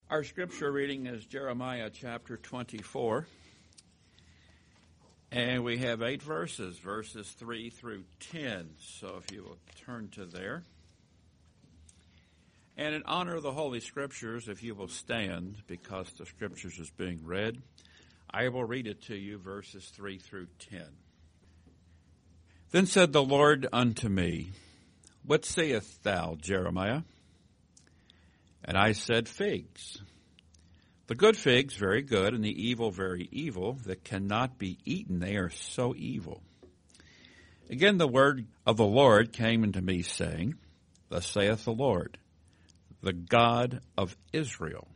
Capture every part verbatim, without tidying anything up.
Our scripture reading is Jeremiah chapter twenty-four, and we have eight verses, verses three through ten, so if you will turn to there. And in honor of the Holy Scriptures, if you will stand, because the Scriptures is being read, I will read it to you, verses three through ten. Then said the Lord unto me, What sayest thou, Jeremiah? And I said, Figs. The good figs, very good, and the evil, very evil, that cannot be eaten, they are so evil. Again the word of the Lord came unto me, saying, Thus saith the Lord, the God of Israel.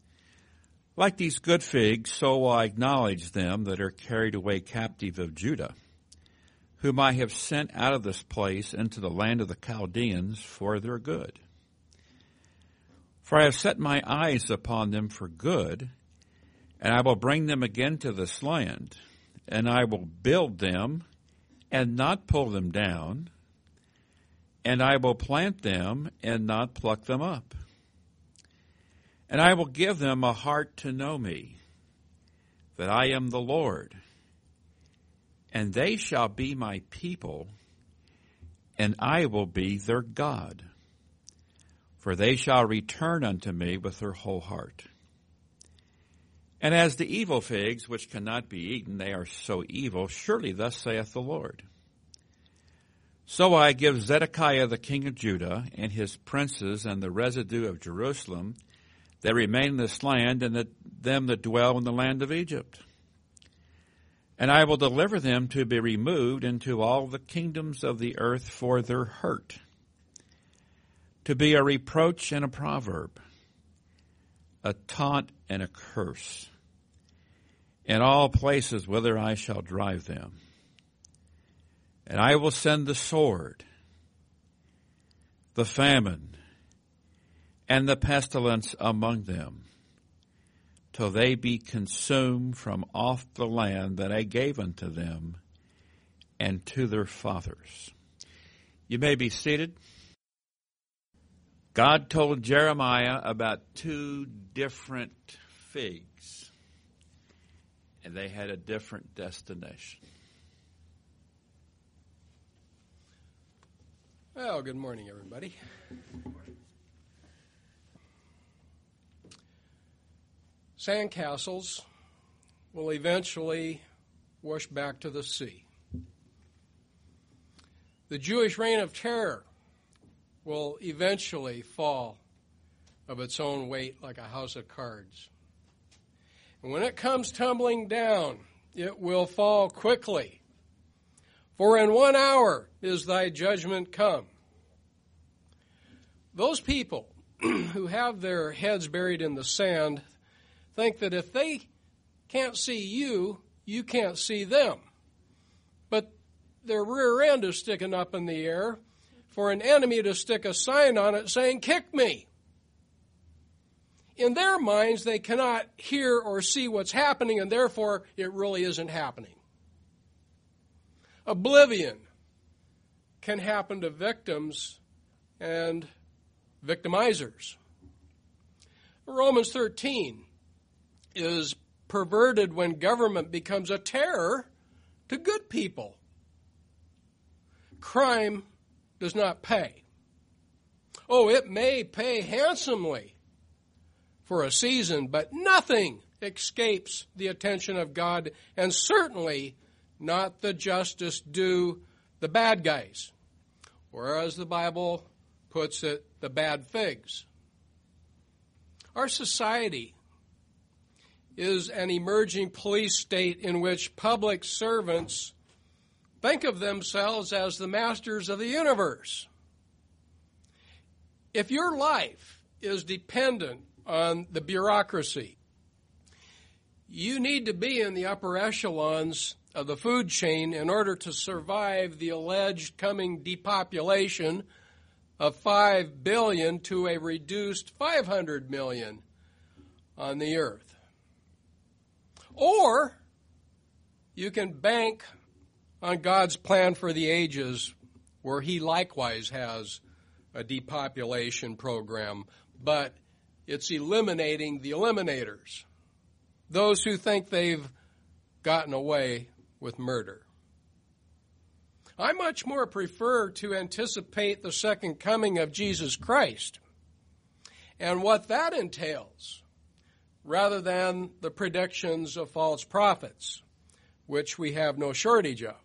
Like these good figs, so I acknowledge them that are carried away captive of Judah, whom I have sent out of this place into the land of the Chaldeans for their good. For I have set my eyes upon them for good, and I will bring them again to this land, and I will build them and not pull them down, and I will plant them and not pluck them up. And I will give them a heart to know me, that I am the Lord, and they shall be my people, and I will be their God. For they shall return unto me with their whole heart. And as the evil figs, which cannot be eaten, they are so evil, surely thus saith the Lord. So I give Zedekiah the king of Judah, and his princes, and the residue of Jerusalem, that remain in this land, and that them that dwell in the land of Egypt. And I will deliver them to be removed into all the kingdoms of the earth for their hurt, to be a reproach and a proverb, a taunt and a curse, in all places whither I shall drive them. And I will send the sword, the famine, and the pestilence among them, till they be consumed from off the land that I gave unto them and to their fathers. You may be seated. God told Jeremiah about two different figs, and they had a different destination. Well, good morning, everybody. Sandcastles will eventually wash back to the sea. The Jewish reign of terror will eventually fall of its own weight like a house of cards. And when it comes tumbling down, it will fall quickly. For in one hour is thy judgment come. Those people who have their heads buried in the sand think that if they can't see you, you can't see them. But their rear end is sticking up in the air for an enemy to stick a sign on it saying, kick me. In their minds, they cannot hear or see what's happening, and therefore it really isn't happening. Oblivion can happen to victims and victimizers. Romans thirteen is perverted when government becomes a terror to good people. Crime does not pay. Oh, it may pay handsomely for a season, but nothing escapes the attention of God, and certainly not the justice due the bad guys, or as the Bible puts it, the bad figs. Our society is an emerging police state in which public servants think of themselves as the masters of the universe. If your life is dependent on the bureaucracy, you need to be in the upper echelons of the food chain in order to survive the alleged coming depopulation of five billion to a reduced five hundred million on the earth. Or you can bank on God's plan for the ages, where he likewise has a depopulation program, but It's eliminating the eliminators, those who think they've gotten away with murder. I much more prefer to anticipate the second coming of Jesus Christ and what that entails, rather than the predictions of false prophets, which we have no shortage of.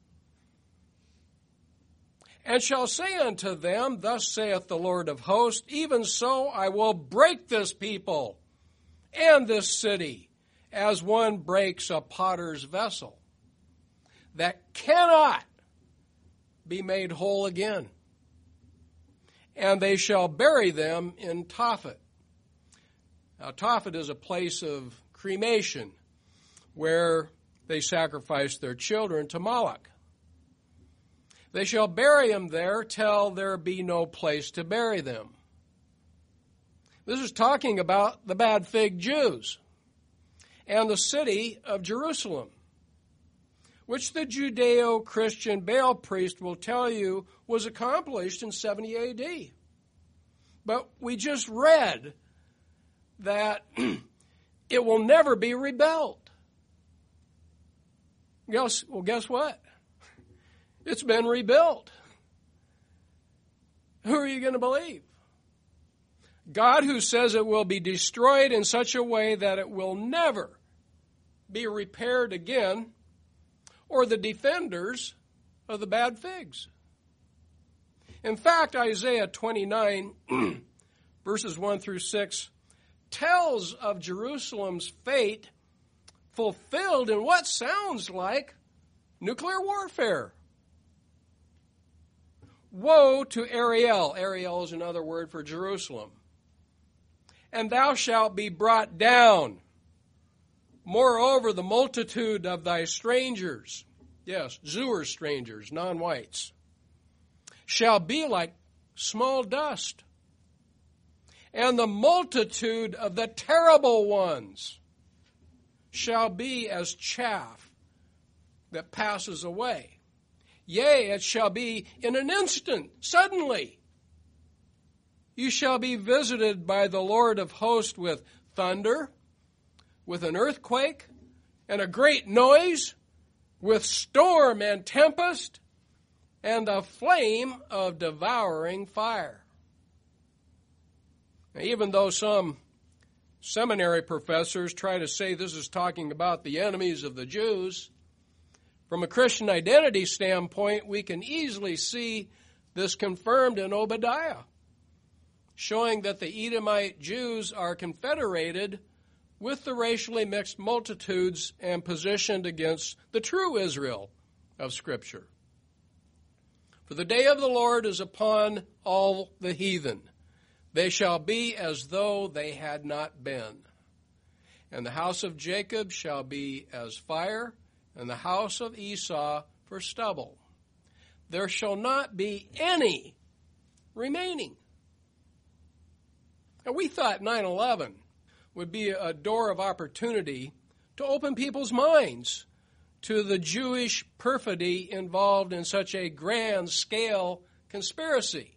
And shall say unto them, Thus saith the Lord of hosts, even so I will break this people and this city, as one breaks a potter's vessel, that cannot be made whole again. And they shall bury them in Tophet. Now, Tophet is a place of cremation where they sacrifice their children to Moloch. They shall bury them there till there be no place to bury them. This is talking about the bad fig Jews and the city of Jerusalem, which the Judeo-Christian Baal priest will tell you was accomplished in seventy A D. But we just read that it will never be rebuilt. Guess, well, guess what? It's been rebuilt. Who are you going to believe? God, who says it will be destroyed in such a way that it will never be repaired again, or the defenders of the bad figs? In fact, Isaiah twenty-nine, verses one through six, tells of Jerusalem's fate fulfilled in what sounds like nuclear warfare. Woe to Ariel. Ariel is another word for Jerusalem. And thou shalt be brought down. Moreover, the multitude of thy strangers, yes, Zur strangers, non-whites, shall be like small dust. And the multitude of the terrible ones shall be as chaff that passes away. Yea, it shall be in an instant, suddenly. You shall be visited by the Lord of hosts with thunder, with an earthquake, and a great noise, with storm and tempest, and a flame of devouring fire. Now, even though some seminary professors try to say this is talking about the enemies of the Jews, from a Christian identity standpoint, we can easily see this confirmed in Obadiah, showing that the Edomite Jews are confederated with the racially mixed multitudes and positioned against the true Israel of Scripture. For the day of the Lord is upon all the heathen. They shall be as though they had not been. And the house of Jacob shall be as fire, and the house of Esau for stubble. There shall not be any remaining. Now, we thought nine eleven would be a door of opportunity to open people's minds to the Jewish perfidy involved in such a grand scale conspiracy.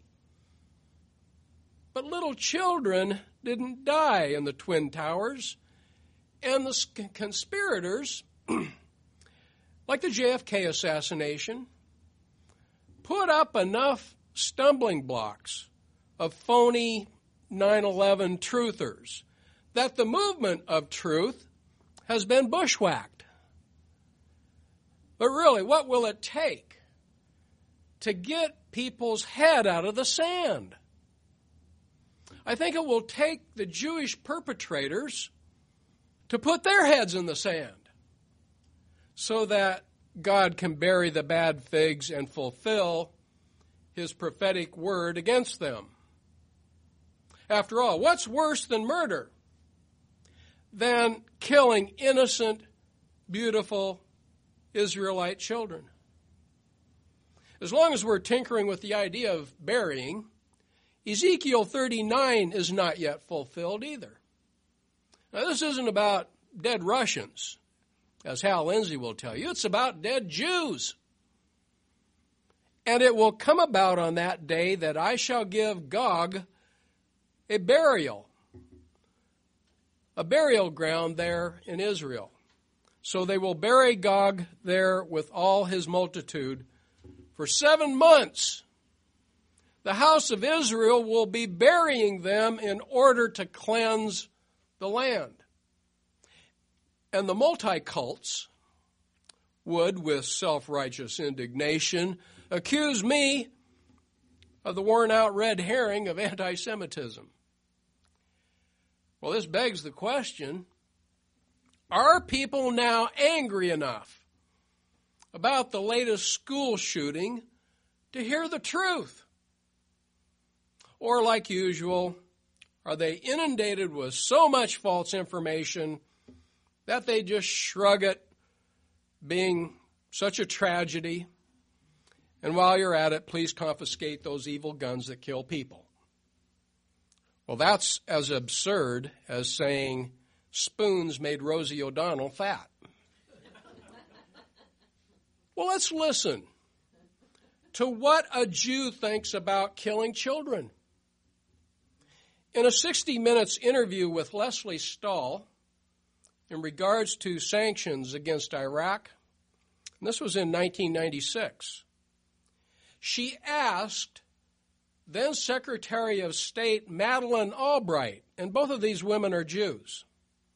But little children didn't die in the Twin Towers, and the conspirators, like the J F K assassination, put up enough stumbling blocks of phony nine eleven truthers that the movement of truth has been bushwhacked. But really, what will it take to get people's head out of the sand? I think it will take the Jewish perpetrators to put their heads in the sand so that God can bury the bad figs and fulfill his prophetic word against them. After all, what's worse than murder? Than killing innocent, beautiful Israelite children. As long as we're tinkering with the idea of burying, Ezekiel thirty-nine is not yet fulfilled either. Now, this isn't about dead Russians, as Hal Lindsey will tell you. It's about dead Jews. And it will come about on that day that I shall give Gog a burial, a burial ground there in Israel. So they will bury Gog there with all his multitude for seven months. The house of Israel will be burying them in order to cleanse the land. And the multi-cults would, with self-righteous indignation, accuse me of the worn-out red herring of anti-Semitism. Well, this begs the question, are people now angry enough about the latest school shooting to hear the truth? Or, like usual, are they inundated with so much false information that they just shrug it, being such a tragedy? And while you're at it, please confiscate those evil guns that kill people. Well, that's as absurd as saying spoons made Rosie O'Donnell fat. Well, let's listen to what a Jew thinks about killing children. In a sixty minutes interview with Leslie Stahl in regards to sanctions against Iraq, and this was in nineteen ninety-six, she asked then Secretary of State Madeleine Albright, and both of these women are Jews.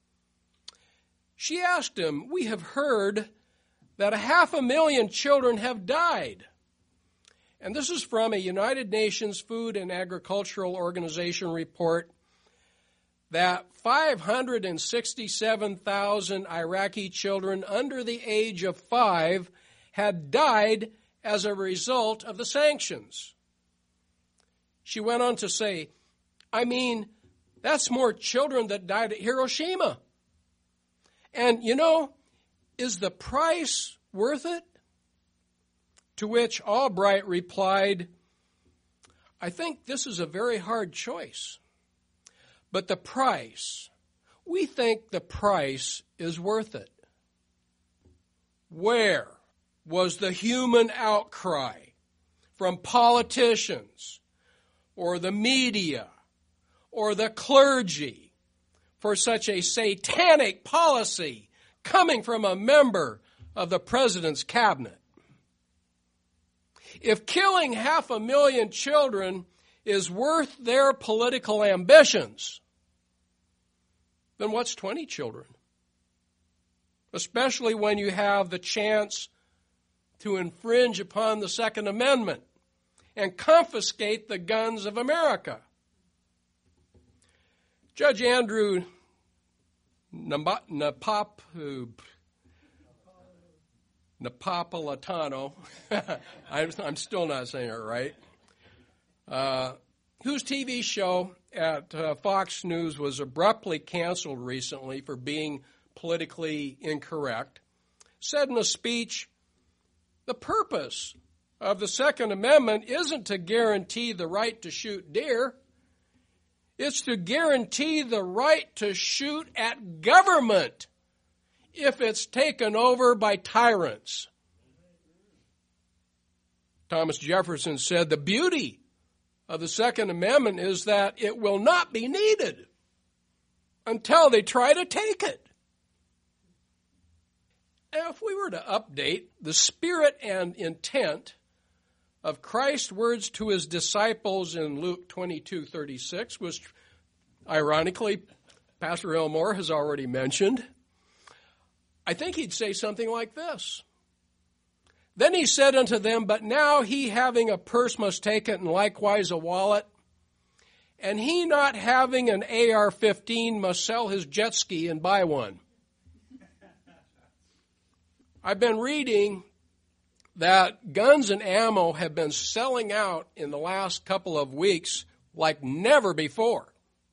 She asked him, "We have heard that a half a million children have died." And this is from a United Nations Food and Agricultural Organization report that five hundred sixty-seven thousand Iraqi children under the age of five had died as a result of the sanctions. She went on to say, I mean, that's more children that died at Hiroshima. And, you know, is the price worth it? To which Albright replied, I think this is a very hard choice. But the price, we think the price is worth it. Where was the human outcry from politicians or the media or the clergy for such a satanic policy coming from a member of the president's cabinet? If killing half a million children is worth their political ambitions, then what's twenty children? Especially when you have the chance to infringe upon the Second Amendment and confiscate the guns of America. Judge Andrew Napop, Napolitano, I'm, I'm still not saying it right, uh, whose T V show at uh, Fox News was abruptly canceled recently for being politically incorrect, said in a speech, the purpose of the Second Amendment isn't to guarantee the right to shoot deer. It's to guarantee the right to shoot at government if it's taken over by tyrants. Thomas Jefferson said the beauty of the Second Amendment is that it will not be needed until they try to take it. Now, if we were to update the spirit and intent of Christ's words to his disciples in Luke twenty-two thirty-six, which ironically Pastor Elmore has already mentioned, I think he'd say something like this. Then he said unto them, but now he having a purse must take it, and likewise a wallet. And he not having an A R fifteen must sell his jet ski and buy one. I've been reading that guns and ammo have been selling out in the last couple of weeks like never before.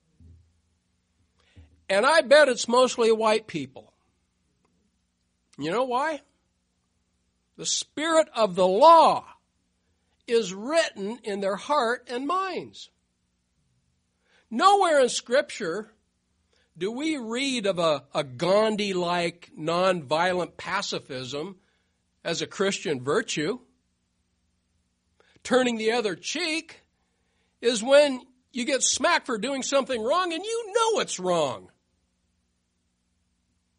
And I bet it's mostly white people. You know why? The spirit of the law is written in their heart and minds. Nowhere in Scripture do we read of a, a Gandhi-like nonviolent pacifism as a Christian virtue. Turning the other cheek is when you get smacked for doing something wrong and you know it's wrong.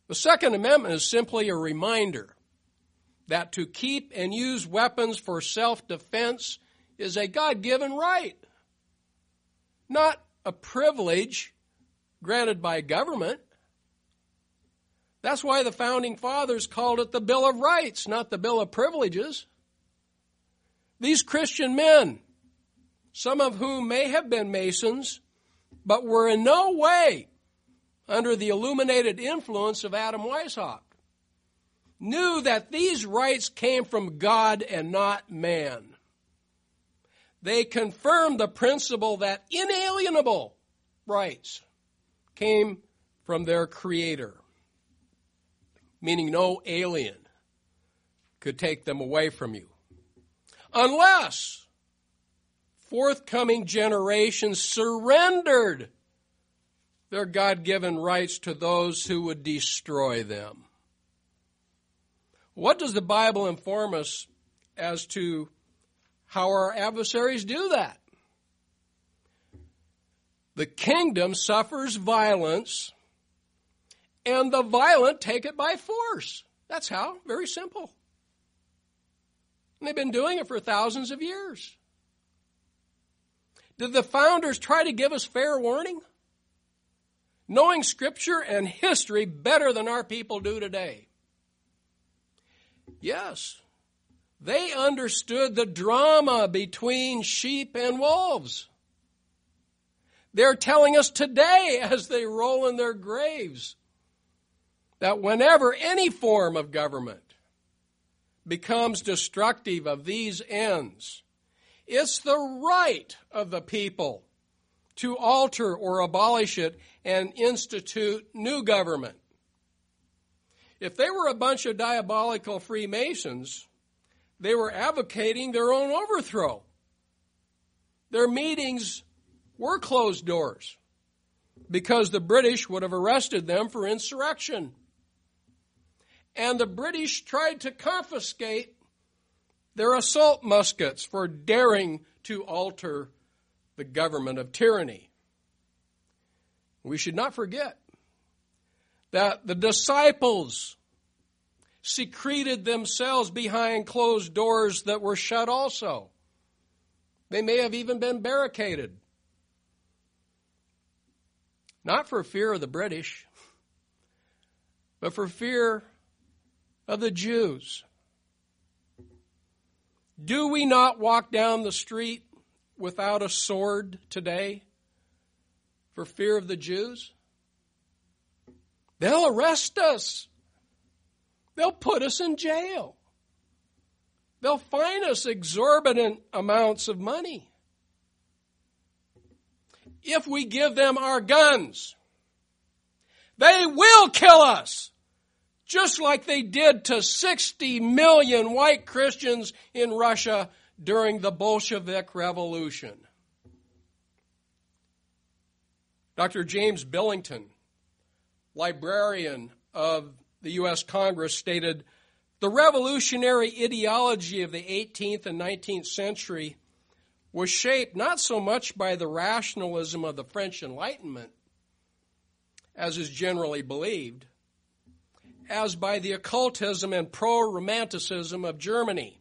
The Second Amendment is simply a reminder that to keep and use weapons for self-defense is a God-given right, not a privilege granted by government. That's why the Founding Fathers called it the Bill of Rights, not the Bill of Privileges. These Christian men, some of whom may have been Masons, but were in no way under the illuminated influence of Adam Weishaupt, knew that these rights came from God and not man. They confirmed the principle that inalienable rights came from their Creator, meaning no alien could take them away from you, unless forthcoming generations surrendered their God-given rights to those who would destroy them. What does the Bible inform us as to how our adversaries do that? The kingdom suffers violence, and the violent take it by force. That's how. Very simple. And they've been doing it for thousands of years. Did the founders try to give us fair warning? Knowing Scripture and history better than our people do today. Yes, they understood the drama between sheep and wolves. They're telling us today as they roll in their graves that whenever any form of government becomes destructive of these ends, it's the right of the people to alter or abolish it and institute new government. If they were a bunch of diabolical Freemasons, they were advocating their own overthrow. Their meetings were closed doors because the British would have arrested them for insurrection. And the British tried to confiscate their assault muskets for daring to alter the government of tyranny. We should not forget that the disciples secreted themselves behind closed doors that were shut also. They may have even been barricaded. Not for fear of the British, but for fear of the Jews. Do we not walk down the street without a sword today for fear of the Jews? They'll arrest us. They'll put us in jail. They'll fine us exorbitant amounts of money. If we give them our guns, they will kill us, just like they did to sixty million white Christians in Russia during the Bolshevik Revolution. Doctor James Billington, librarian of the U S Congress, stated, "The revolutionary ideology of the eighteenth and nineteenth century was shaped not so much by the rationalism of the French Enlightenment, as is generally believed, as by the occultism and pro-romanticism of Germany.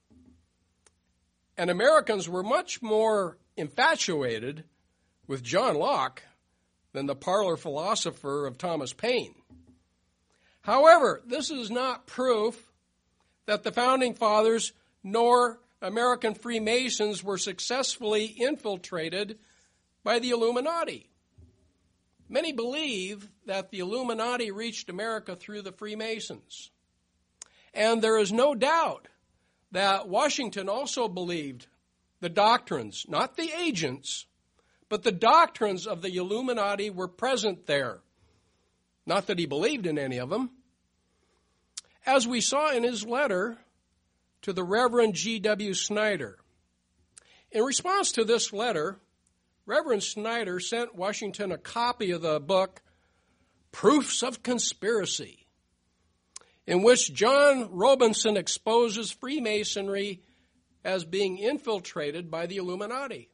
And Americans were much more infatuated with John Locke than the parlor philosopher of Thomas Paine. However, this is not proof that the Founding Fathers nor American Freemasons were successfully infiltrated by the Illuminati. Many believe that the Illuminati reached America through the Freemasons. And there is no doubt that Washington also believed the doctrines, not the agents, but the doctrines of the Illuminati were present there. Not that he believed in any of them. As we saw in his letter to the Reverend G W Snyder. In response to this letter, Reverend Snyder sent Washington a copy of the book, Proofs of Conspiracy, in which John Robinson exposes Freemasonry as being infiltrated by the Illuminati.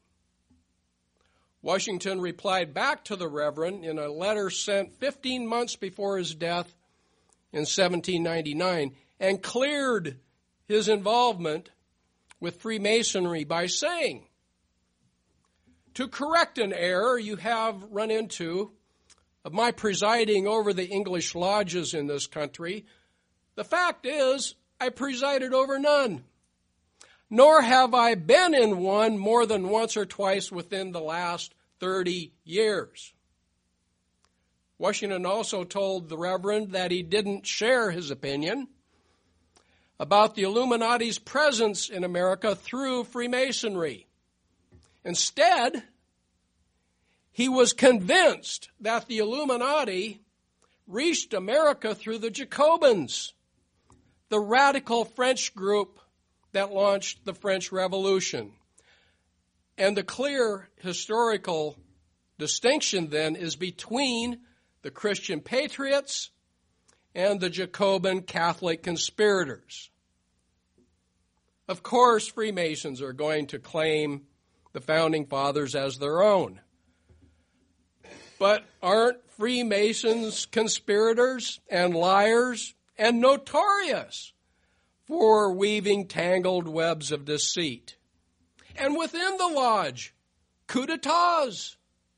Washington replied back to the Reverend in a letter sent fifteen months before his death in seventeen ninety-nine and cleared his involvement with Freemasonry by saying, to correct an error you have run into of my presiding over the English lodges in this country, the fact is I presided over none, nor have I been in one more than once or twice within the last thirty years. Washington also told the Reverend that he didn't share his opinion about the Illuminati's presence in America through Freemasonry. Instead, he was convinced that the Illuminati reached America through the Jacobins, the radical French group that launched the French Revolution. And the clear historical distinction then is between the Christian patriots and the Jacobin Catholic conspirators. Of course, Freemasons are going to claim the Founding Fathers as their own. But aren't Freemasons conspirators and liars and notorious for weaving tangled webs of deceit? And within the lodge, coup d'etats.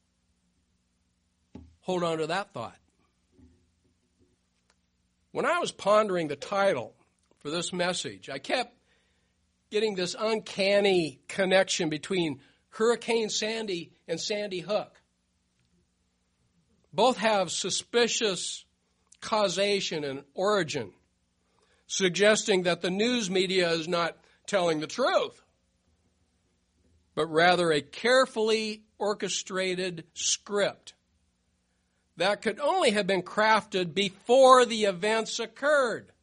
Hold on to that thought. When I was pondering the title for this message, I kept getting this uncanny connection between Hurricane Sandy and Sandy Hook. Both have suspicious causation and origin, suggesting that the news media is not telling the truth, but rather a carefully orchestrated script that could only have been crafted before the events occurred.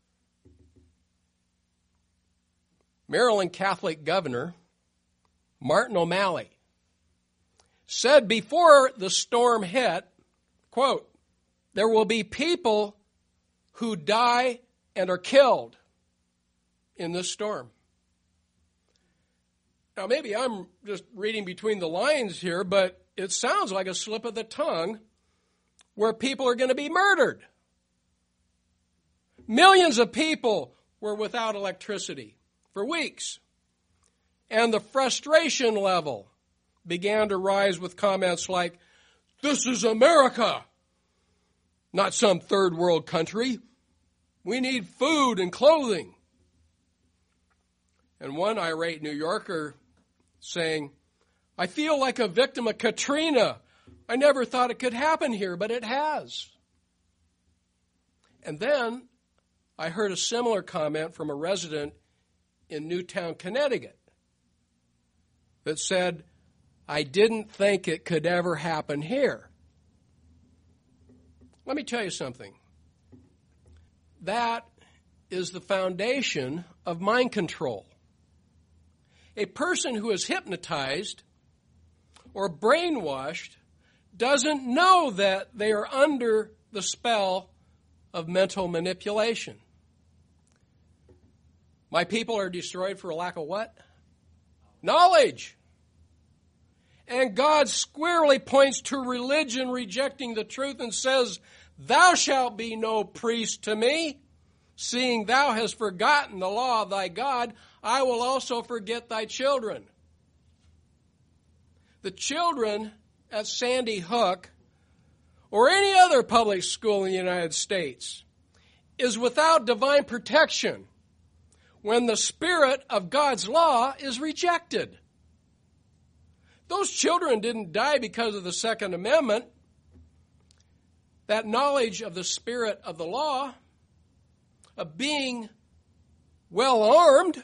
Maryland Catholic Governor Martin O'Malley said before the storm hit, quote, "There will be people who die and are killed in this storm." Now, maybe I'm just reading between the lines here, but it sounds like a slip of the tongue where people are going to be murdered. Millions of people were without electricity for weeks, and the frustration level began to rise with comments like, "This is America, not some third world country. We need food and clothing." And one irate New Yorker saying, "I feel like a victim of Katrina. I never thought it could happen here, but it has." And then I heard a similar comment from a resident in Newtown, Connecticut, that said, "I didn't think it could ever happen here." Let me tell you something. That is the foundation of mind control. A person who is hypnotized or brainwashed doesn't know that they are under the spell of mental manipulation. My people are destroyed for a lack of what? Knowledge. And God squarely points to religion rejecting the truth and says, "Thou shalt be no priest to me, seeing thou hast forgotten the law of thy God, I will also forget thy children." The children at Sandy Hook or any other public school in the United States is without divine protection when the spirit of God's law is rejected. Those children didn't die because of the Second Amendment. That knowledge of the spirit of the law, of being well armed,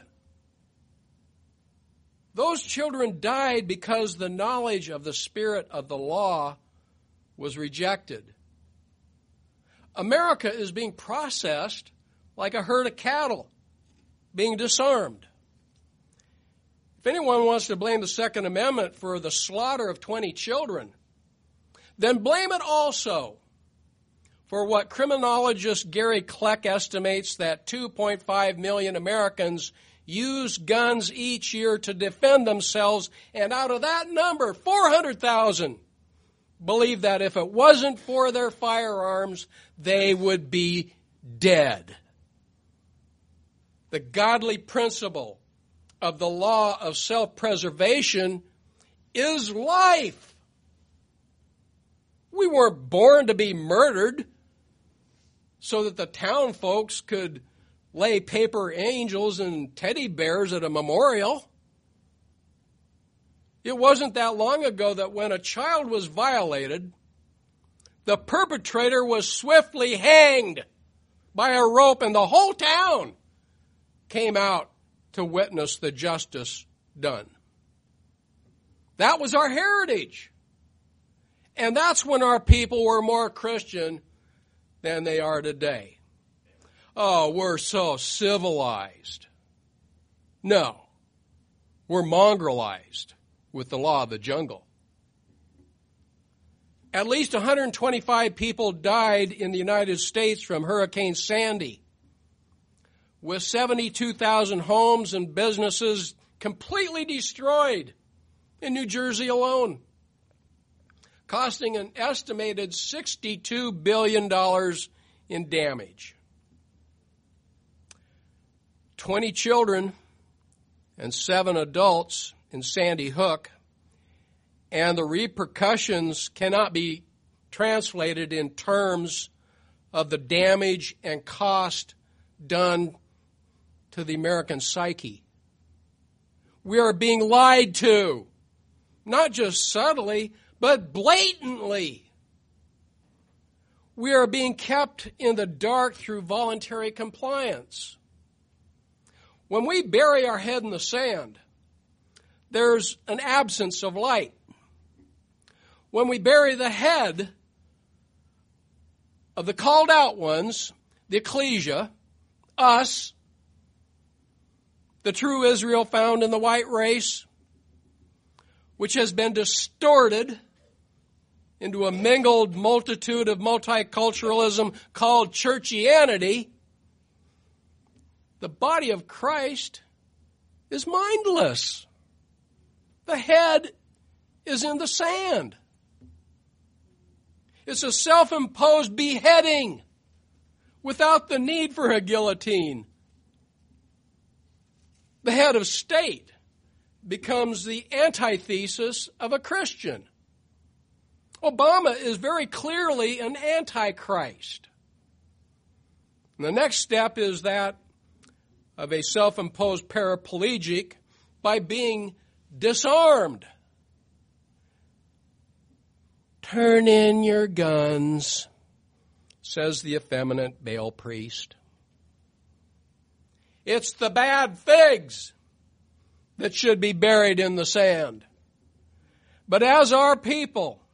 those children died because the knowledge of the spirit of the law was rejected. America is being processed like a herd of cattle being disarmed. If anyone wants to blame the Second Amendment for the slaughter of twenty children, then blame it also for what criminologist Gary Kleck estimates that two point five million Americans use guns each year to defend themselves, and out of that number, four hundred thousand believe that if it wasn't for their firearms, they would be dead. The godly principle of the law of self-preservation is life. We weren't born to be murdered so that the town folks could lay paper angels and teddy bears at a memorial. It wasn't that long ago that when a child was violated, the perpetrator was swiftly hanged by a rope, and the whole town came out to witness the justice done. That was our heritage. And that's when our people were more Christian than they are today. Oh, we're so civilized. No, we're mongrelized with the law of the jungle. At least one hundred twenty-five people died in the United States from Hurricane Sandy, with seventy-two thousand homes and businesses completely destroyed in New Jersey alone, costing an estimated sixty-two billion dollars in damage. twenty children and seven adults in Sandy Hook, and the repercussions cannot be translated in terms of the damage and cost done to the American psyche. We are being lied to, not just subtly, but blatantly. We are being kept in the dark through voluntary compliance. When we bury our head in the sand, there's an absence of light. When we bury the head of the called out ones, the ecclesia, us, the true Israel found in the white race, which has been distorted into a mingled multitude of multiculturalism called churchianity, the body of Christ is mindless. The head is in the sand. It's a self-imposed beheading without the need for a guillotine. The head of state becomes the antithesis of a Christian. Obama is very clearly an antichrist. And the next step is that of a self-imposed paraplegic by being disarmed. Turn in your guns, says the effeminate Baal priest. It's the bad figs that should be buried in the sand. But as our people,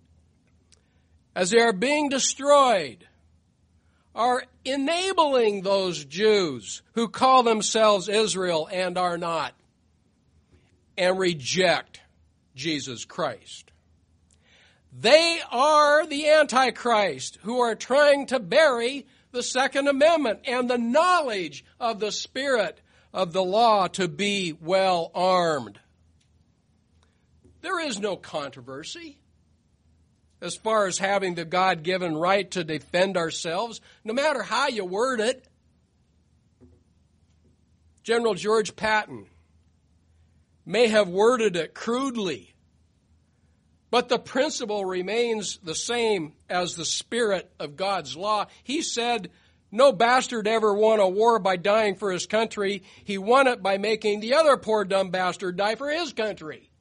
as they are being destroyed, are enabling those Jews who call themselves Israel and are not, and reject Jesus Christ. They are the Antichrist who are trying to bury the Second Amendment and the knowledge of the spirit of the law to be well armed. There is no controversy as far as having the God-given right to defend ourselves, no matter how you word it. General George Patton may have worded it crudely, but the principle remains the same as the spirit of God's law. He said, no bastard ever won a war by dying for his country. He won it by making the other poor dumb bastard die for his country.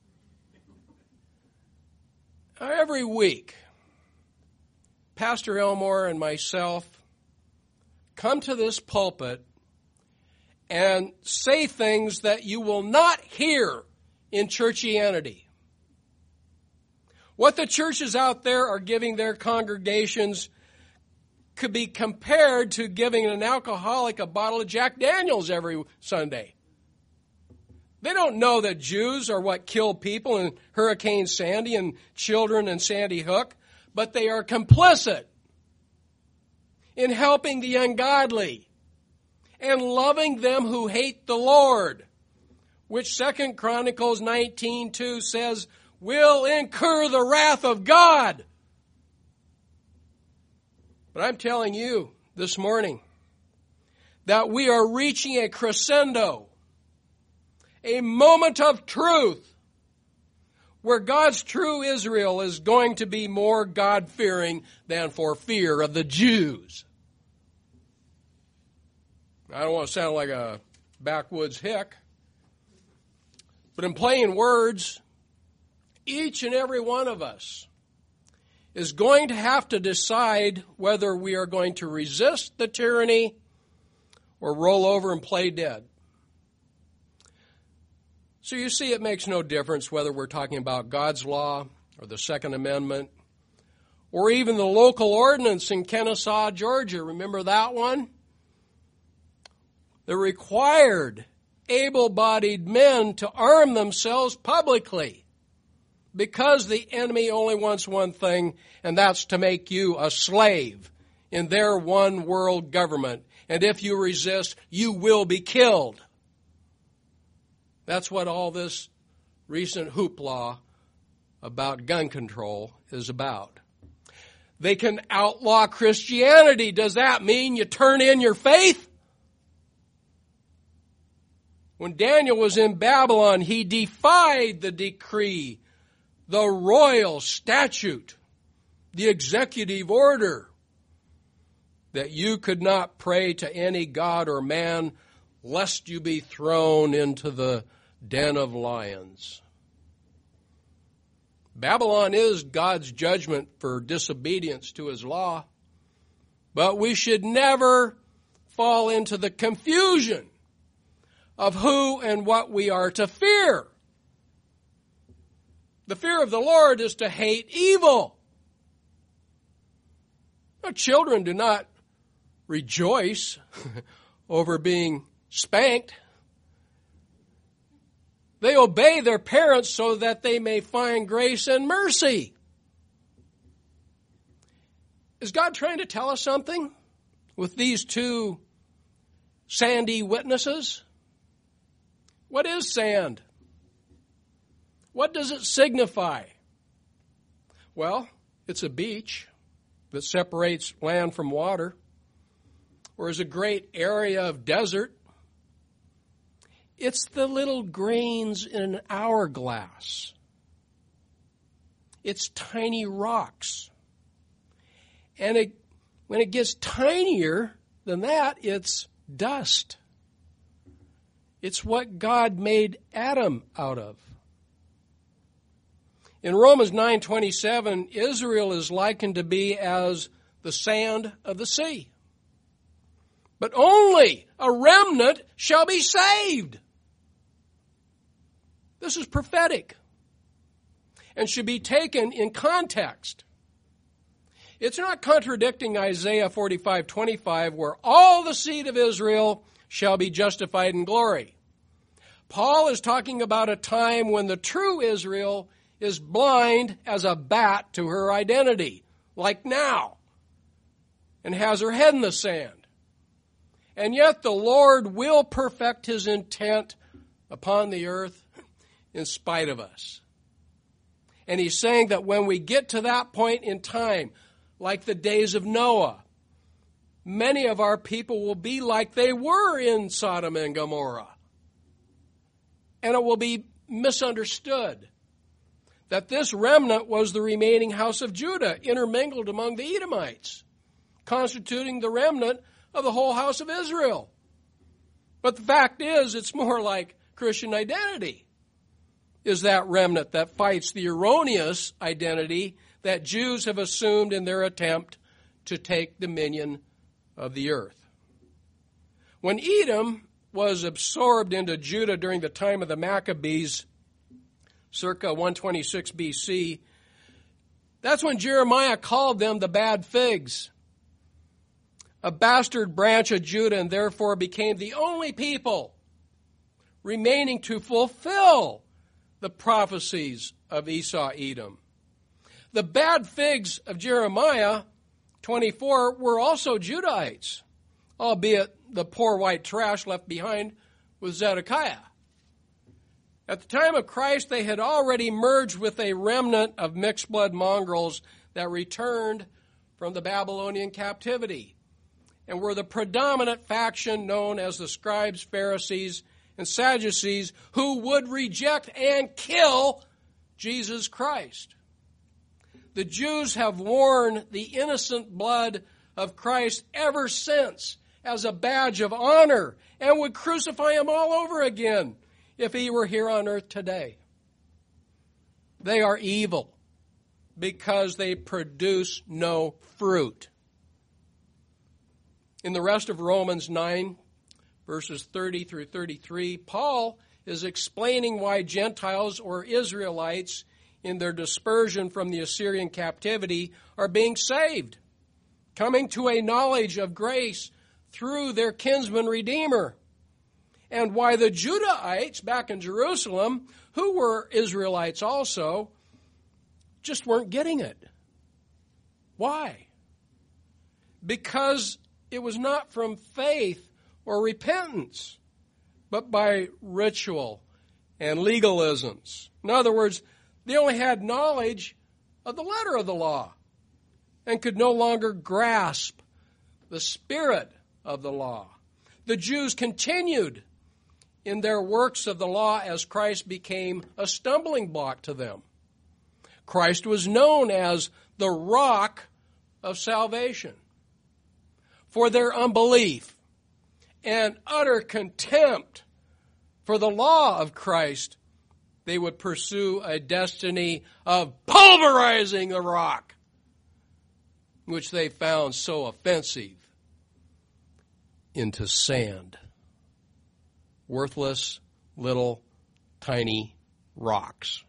Every week, Pastor Elmore and myself come to this pulpit and say things that you will not hear in churchianity. What the churches out there are giving their congregations could be compared to giving an alcoholic a bottle of Jack Daniels every Sunday. They don't know that Jews are what killed people in Hurricane Sandy and children in Sandy Hook, but they are complicit in helping the ungodly and loving them who hate the Lord, which Second Chronicles nineteen two says will incur the wrath of God. But I'm telling you this morning that we are reaching a crescendo, a moment of truth, where God's true Israel is going to be more God-fearing than for fear of the Jews. I don't want to sound like a backwoods hick, but in plain words, each and every one of us is going to have to decide whether we are going to resist the tyranny or roll over and play dead. So you see, it makes no difference whether we're talking about God's law or the Second Amendment or even the local ordinance in Kennesaw, Georgia. Remember that one? That required able-bodied men to arm themselves publicly because the enemy only wants one thing, and that's to make you a slave in their one world government. And if you resist, you will be killed. That's what all this recent hoopla about gun control is about. They can outlaw Christianity. Does that mean you turn in your faith? When Daniel was in Babylon, he defied the decree, the royal statute, the executive order that you could not pray to any god or man lest you be thrown into the den of lions. Babylon is God's judgment for disobedience to his law, but we should never fall into the confusion of who and what we are to fear. The fear of the Lord is to hate evil. Now, children do not rejoice over being spanked. They obey their parents so that they may find grace and mercy. Is God trying to tell us something with these two sandy witnesses? What is sand? What does it signify? Well, it's a beach that separates land from water, or is a great area of desert. It's the little grains in an hourglass. It's tiny rocks. And it, when it gets tinier than that, it's dust. It's what God made Adam out of. In Romans nine twenty-seven, Israel is likened to be as the sand of the sea. But only a remnant shall be saved. This is prophetic and should be taken in context. It's not contradicting Isaiah forty-five twenty-five, where all the seed of Israel shall be justified in glory. Paul is talking about a time when the true Israel is blind as a bat to her identity, like now, and has her head in the sand. And yet the Lord will perfect his intent upon the earth in spite of us. And he's saying that when we get to that point in time, like the days of Noah, many of our people will be like they were in Sodom and Gomorrah. And it will be misunderstood that this remnant was the remaining house of Judah, intermingled among the Edomites, constituting the remnant of the whole house of Israel. But the fact is, it's more like Christian identity is that remnant that fights the erroneous identity that Jews have assumed in their attempt to take dominion of the earth. When Edom was absorbed into Judah during the time of the Maccabees, circa one twenty-six B C, that's when Jeremiah called them the bad figs, a bastard branch of Judah, and therefore became the only people remaining to fulfill the prophecies of Esau, Edom. The bad figs of Jeremiah twenty-four were also Judahites, albeit the poor white trash left behind was Zedekiah. At the time of Christ, they had already merged with a remnant of mixed-blood mongrels that returned from the Babylonian captivity. and were the predominant faction known as the scribes, Pharisees, and Sadducees, who would reject and kill Jesus Christ. The Jews have worn the innocent blood of Christ ever since as a badge of honor and would crucify him all over again if he were here on earth today. They are evil because they produce no fruit. In the rest of Romans nine, verses thirty through thirty-three, Paul is explaining why Gentiles or Israelites in their dispersion from the Assyrian captivity are being saved, coming to a knowledge of grace through their kinsman Redeemer, and why the Judahites back in Jerusalem, who were Israelites also, just weren't getting it. Why? Because it was not from faith or repentance, but by ritual and legalisms. In other words, they only had knowledge of the letter of the law and could no longer grasp the spirit of the law. The Jews continued in their works of the law as Christ became a stumbling block to them. Christ was known as the rock of salvation. For their unbelief and utter contempt for the law of Christ, they would pursue a destiny of pulverizing the rock, which they found so offensive, into sand. Worthless, little, tiny rocks.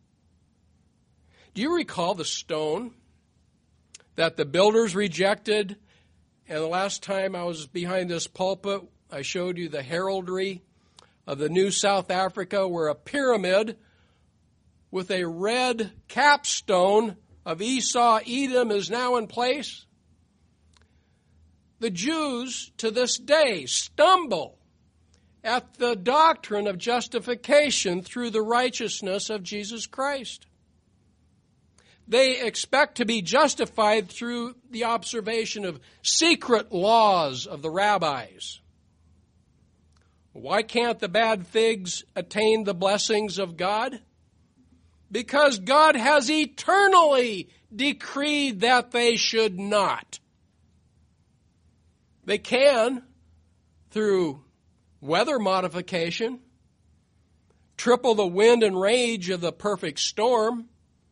Do you recall the stone that the builders rejected? And the last time I was behind this pulpit, I showed you the heraldry of the New South Africa, where a pyramid with a red capstone of Esau, Edom, is now in place. The Jews, to this day, stumble at the doctrine of justification through the righteousness of Jesus Christ. They expect to be justified through the observation of secret laws of the rabbis. Why can't the bad figs attain the blessings of God? Because God has eternally decreed that they should not. They can, through weather modification, triple the wind and rage of the perfect storm.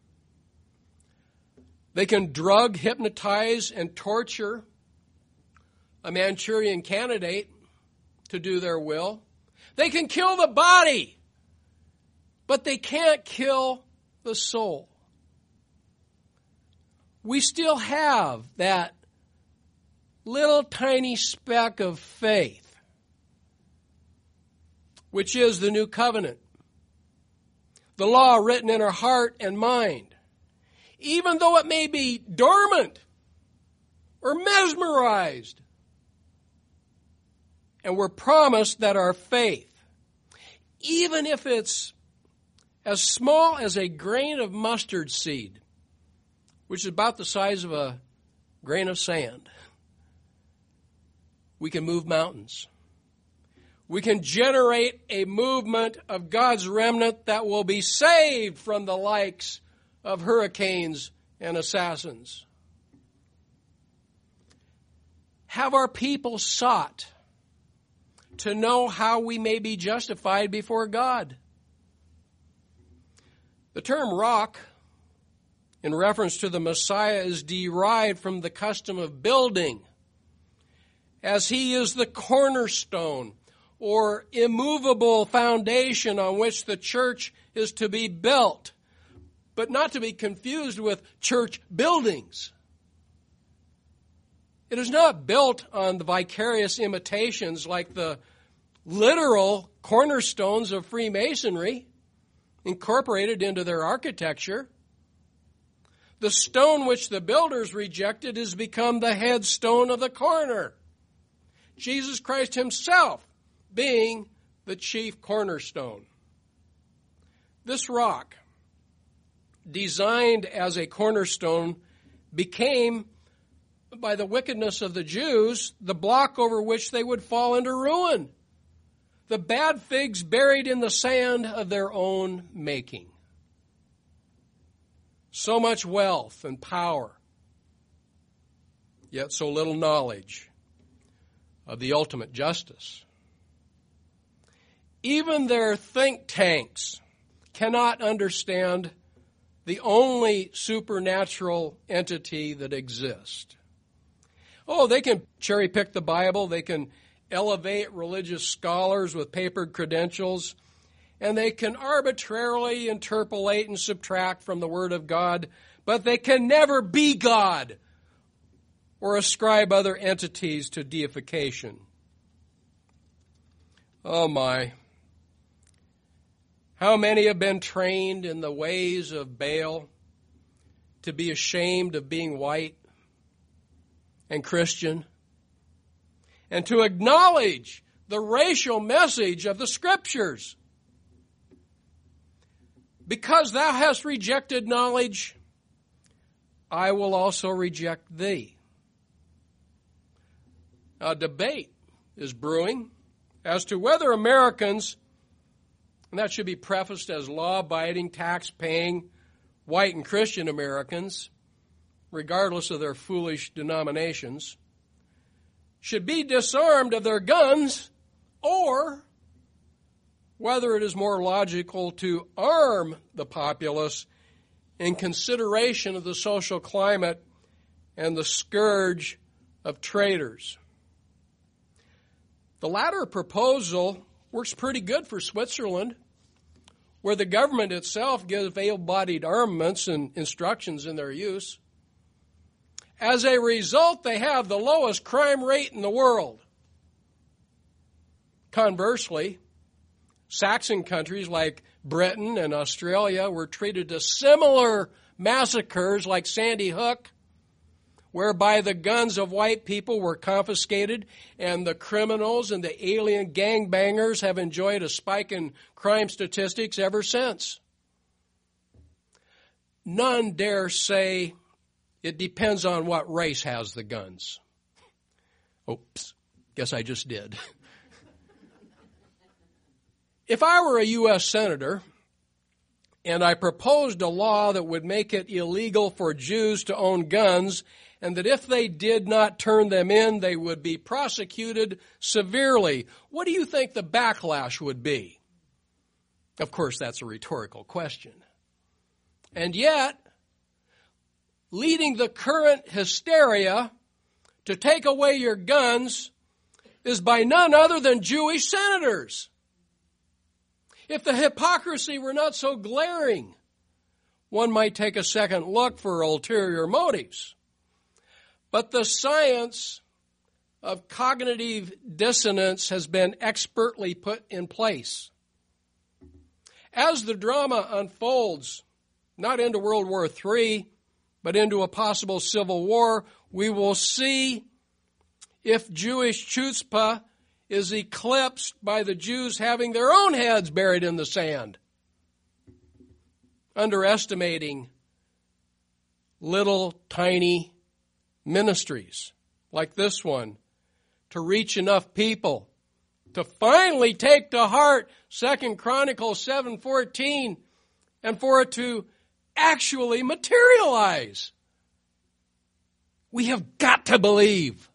They can drug, hypnotize, and torture a Manchurian candidate to do their will. They can kill the body, but they can't kill the soul. We still have that little tiny speck of faith, which is the new covenant, the law written in our heart and mind. Even though it may be dormant or mesmerized. And we're promised that our faith, even if it's as small as a grain of mustard seed, which is about the size of a grain of sand, we can move mountains. We can generate a movement of God's remnant that will be saved from the likes of hurricanes and assassins. Have our people sought to know how we may be justified before God? The term rock, in reference to the Messiah, is derived from the custom of building, as he is the cornerstone or immovable foundation on which the church is to be built, but not to be confused with church buildings. It is not built on the vicarious imitations like the literal cornerstones of Freemasonry incorporated into their architecture. The stone which the builders rejected has become the headstone of the corner, Jesus Christ himself being the chief cornerstone. This rock, designed as a cornerstone, became by the wickedness of the Jews, the block over which they would fall into ruin. The bad figs buried in the sand of their own making. So much wealth and power, yet so little knowledge of the ultimate justice. Even their think tanks cannot understand the only supernatural entity that exists. Oh, they can cherry pick the Bible, they can elevate religious scholars with papered credentials, and they can arbitrarily interpolate and subtract from the Word of God, but they can never be God or ascribe other entities to deification. Oh my. How many have been trained in the ways of Baal to be ashamed of being white and Christian, and to acknowledge the racial message of the Scriptures? Because thou hast rejected knowledge, I will also reject thee. A debate is brewing as to whether Americans, and that should be prefaced as law-abiding, tax-paying, white and Christian Americans, regardless of their foolish denominations, should be disarmed of their guns, or whether it is more logical to arm the populace in consideration of the social climate and the scourge of traitors. The latter proposal works pretty good for Switzerland, where the government itself gives able-bodied armaments and instructions in their use. As a result, they have the lowest crime rate in the world. Conversely, Saxon countries like Britain and Australia were treated to similar massacres like Sandy Hook, whereby the guns of white people were confiscated and the criminals and the alien gangbangers have enjoyed a spike in crime statistics ever since. None dare say it depends on what race has the guns. Oops, guess I just did. If I were a U S senator and I proposed a law that would make it illegal for Jews to own guns, and that if they did not turn them in, they would be prosecuted severely, what do you think the backlash would be? Of course, that's a rhetorical question. And yet, leading the current hysteria to take away your guns is by none other than Jewish senators. If the hypocrisy were not so glaring, one might take a second look for ulterior motives. But the science of cognitive dissonance has been expertly put in place. As the drama unfolds, not into World War Three, but into a possible civil war, we will see if Jewish chutzpah is eclipsed by the Jews having their own heads buried in the sand, underestimating little tiny ministries like this one to reach enough people to finally take to heart Second Chronicles seven fourteen and for it to actually materialize. We have got to believe.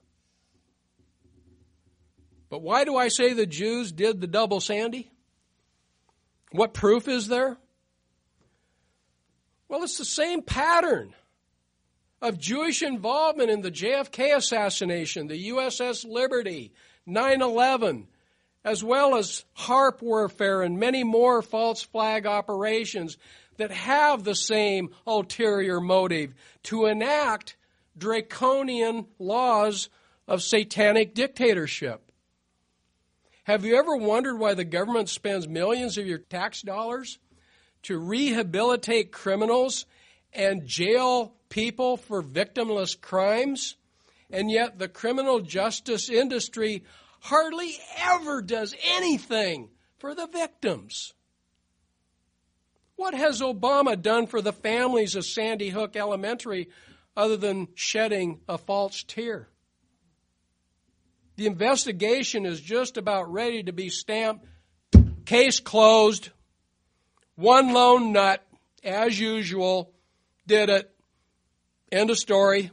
But why do I say the Jews did the double Sandy? What proof is there? Well, it's the same pattern of Jewish involvement in the J F K assassination, the U S S Liberty, nine eleven, as well as HAARP warfare and many more false flag operations that have the same ulterior motive to enact draconian laws of satanic dictatorship. Have you ever wondered why the government spends millions of your tax dollars to rehabilitate criminals and jail people for victimless crimes, and yet the criminal justice industry hardly ever does anything for the victims? What has Obama done for the families of Sandy Hook Elementary other than shedding a false tear. The investigation is just about ready to be stamped. Case closed. One lone nut, as usual, did it. End of story.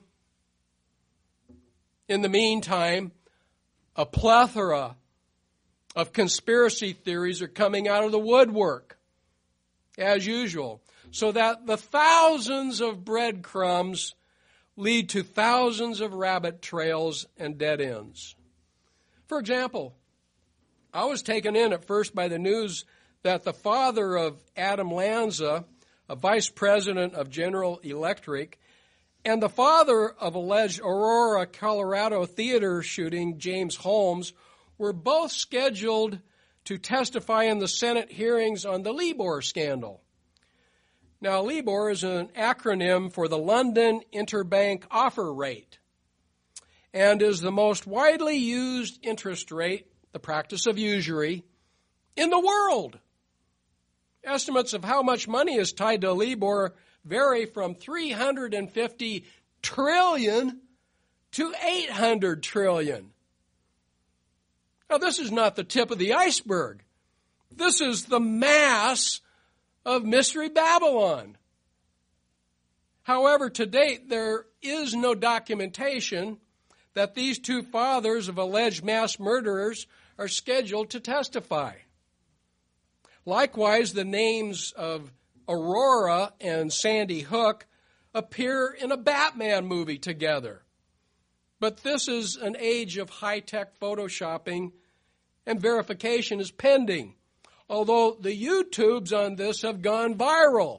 In the meantime, a plethora of conspiracy theories are coming out of the woodwork, as usual, so that the thousands of breadcrumbs lead to thousands of rabbit trails and dead ends. For example, I was taken in at first by the news that the father of Adam Lanza, a vice president of General Electric, and the father of alleged Aurora, Colorado theater shooting, James Holmes, were both scheduled to testify in the Senate hearings on the LIBOR scandal. Now, LIBOR is an acronym for the London Interbank Offer Rate and is the most widely used interest rate, the practice of usury, in the world. Estimates of how much money is tied to LIBOR vary from three hundred fifty trillion to eight hundred trillion. Now, this is not the tip of the iceberg. This is the mass of Mystery Babylon. However, to date, there is no documentation that these two fathers of alleged mass murderers are scheduled to testify. Likewise, the names of Aurora and Sandy Hook appear in a Batman movie together. But this is an age of high-tech photoshopping, and verification is pending, although the YouTubes on this have gone viral.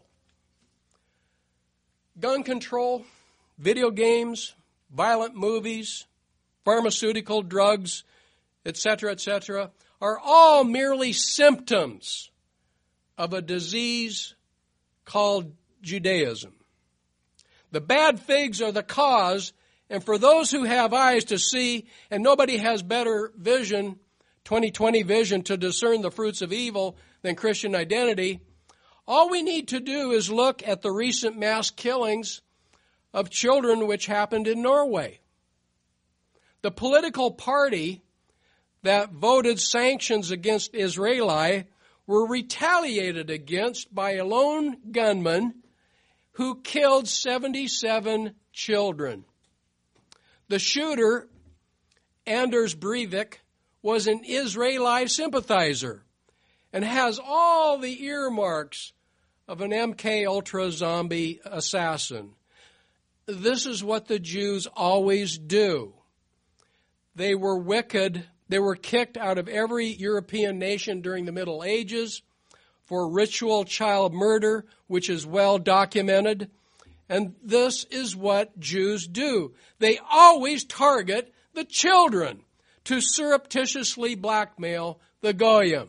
Gun control, video games, violent movies, pharmaceutical drugs, et cetera, et cetera, are all merely symptoms of a disease called Judaism. The bad figs are the cause, and for those who have eyes to see, and nobody has better vision, twenty twenty vision, to discern the fruits of evil than Christian identity, all we need to do is look at the recent mass killings of children which happened in Norway. The political party that voted sanctions against Israeli were retaliated against by a lone gunman who killed seventy-seven children. The shooter, Anders Breivik, was an Israeli sympathizer and has all the earmarks of an M K Ultra zombie assassin. This is what the Jews always do. They were wicked. They were kicked out of every European nation during the Middle Ages for ritual child murder, which is well documented. And this is what Jews do. They always target the children to surreptitiously blackmail the Goyim.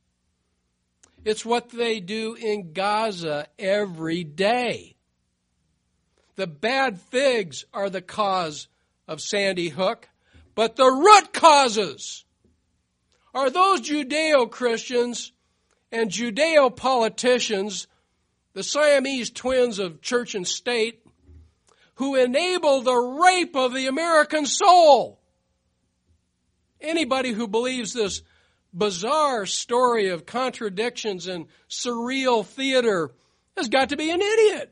It's what they do in Gaza every day. The bad figs are the cause of Sandy Hook, but the root causes are those Judeo-Christians and Judeo-politicians, the Siamese twins of church and state, who enable the rape of the American soul. Anybody who believes this bizarre story of contradictions and surreal theater has got to be an idiot.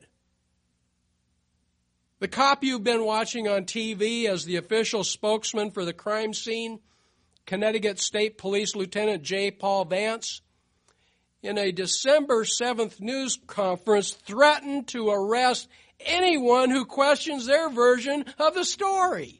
The cop you've been watching on T V as the official spokesman for the crime scene, Connecticut State Police Lieutenant J. Paul Vance, in a December seventh news conference threatened to arrest anyone who questions their version of the story.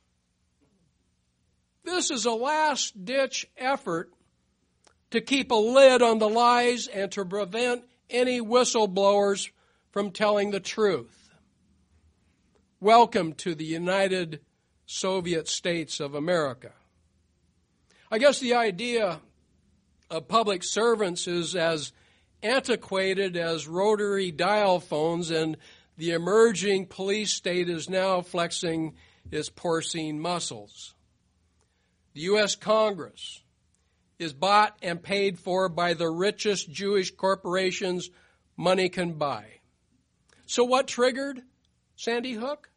This is a last-ditch effort to keep a lid on the lies and to prevent any whistleblowers from telling the truth. Welcome to the United Soviet States of America. I guess the idea of public servants is as antiquated as rotary dial phones, and the emerging police state is now flexing its porcine muscles. The U S Congress is bought and paid for by the richest Jewish corporations money can buy. So what triggered Sandy Hook?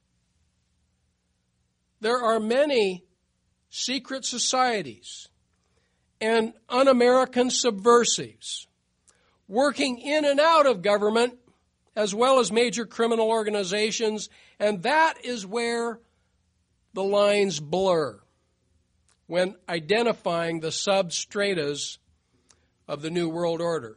There are many secret societies and un-American subversives working in and out of government as well as major criminal organizations, and that is where the lines blur when identifying the substratas of the New World Order.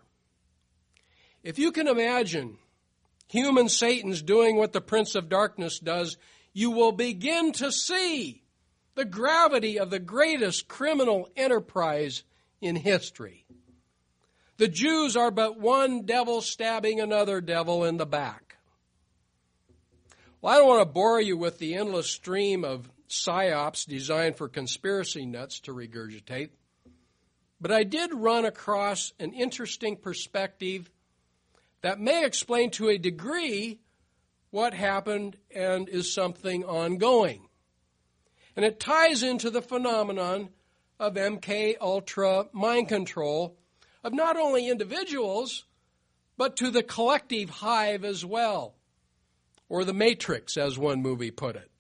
If you can imagine human Satans doing what the Prince of Darkness does, you will begin to see the gravity of the greatest criminal enterprise in history. The Jews are but one devil stabbing another devil in the back. Well, I don't want to bore you with the endless stream of psyops designed for conspiracy nuts to regurgitate, but I did run across an interesting perspective that may explain to a degree what happened and is something ongoing. And it ties into the phenomenon of M K Ultra mind control of not only individuals, but to the collective hive as well, or the Matrix, as one movie put it.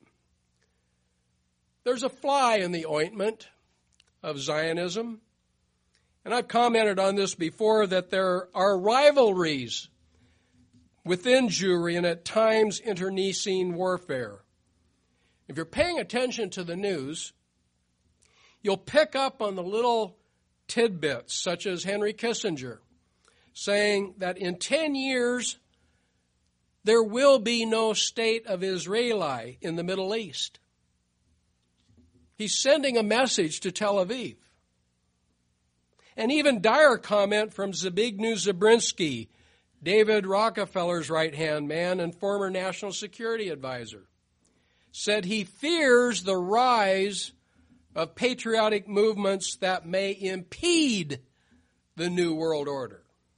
There's a fly in the ointment of Zionism, and I've commented on this before, that there are rivalries within Jewry and at times internecine warfare. If you're paying attention to the news, you'll pick up on the little tidbits, such as Henry Kissinger saying that in ten years there will be no state of Israeli in the Middle East. He's sending a message to Tel Aviv. And even dire comment from Zbigniew Brzezinski, David Rockefeller's right-hand man and former national security advisor, said he fears the rise of patriotic movements that may impede the New World Order.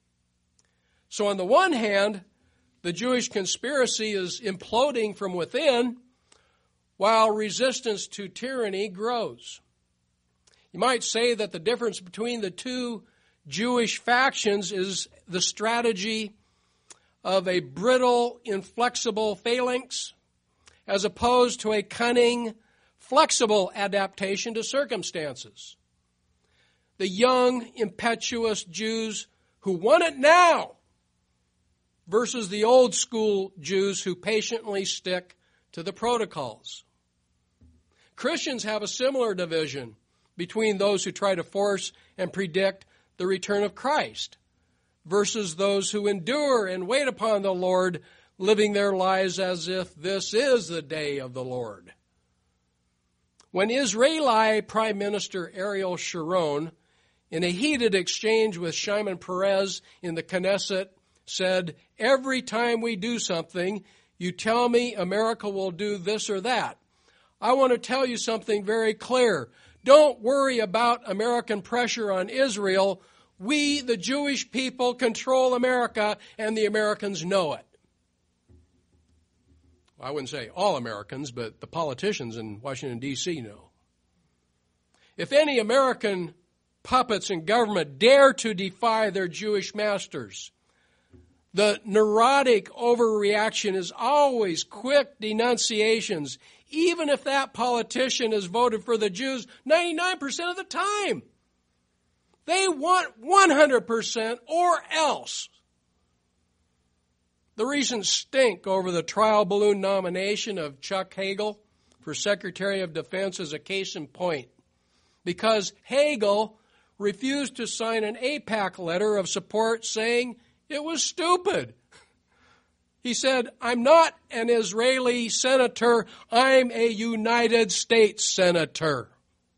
So on the one hand, the Jewish conspiracy is imploding from within, while resistance to tyranny grows. You might say that the difference between the two Jewish factions is the strategy of a brittle, inflexible phalanx as opposed to a cunning, flexible adaptation to circumstances. The young, impetuous Jews who want it now versus the old school Jews who patiently stick to the protocols. Christians have a similar division between those who try to force and predict the return of Christ versus those who endure and wait upon the Lord, living their lives as if this is the day of the Lord. When Israeli Prime Minister Ariel Sharon, in a heated exchange with Shimon Peres in the Knesset, said, "Every time we do something, you tell me America will do this or that. I want to tell you something very clear. Don't worry about American pressure on Israel. We, the Jewish people, control America, and the Americans know it." Well, I wouldn't say all Americans, but the politicians in Washington, D C know. If any American puppets in government dare to defy their Jewish masters, the neurotic overreaction is always quick denunciations, even if that politician has voted for the Jews ninety-nine percent of the time. They want one hundred percent or else. The recent stink over the trial balloon nomination of Chuck Hagel for Secretary of Defense is a case in point, because Hagel refused to sign an AIPAC letter of support saying it was stupid. He said, "I'm not an Israeli senator, I'm a United States senator."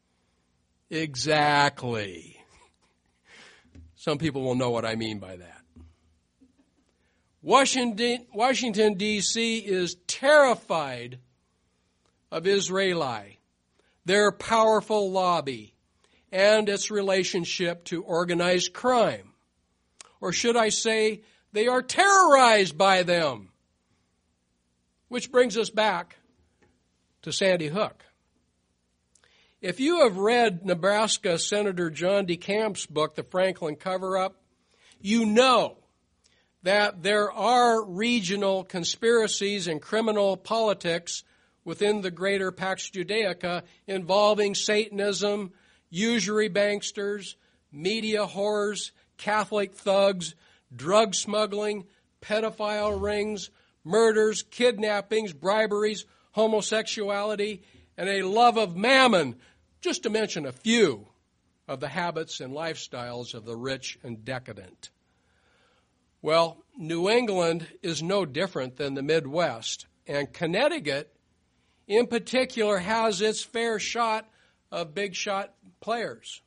Exactly. Some people will know what I mean by that. Washington, Washington, D C is terrified of Israeli, their powerful lobby, and its relationship to organized crime. Or should I say, they are terrorized by them. Which brings us back to Sandy Hook. If you have read Nebraska Senator John DeCamp's book, The Franklin Cover-Up, you know that there are regional conspiracies and criminal politics within the greater Pax Judaica involving Satanism, usury banksters, media whores, Catholic thugs, drug smuggling, pedophile rings, murders, kidnappings, briberies, homosexuality, and a love of mammon, just to mention a few of the habits and lifestyles of the rich and decadent. Well, New England is no different than the Midwest, and Connecticut in particular has its fair shot of big shot players.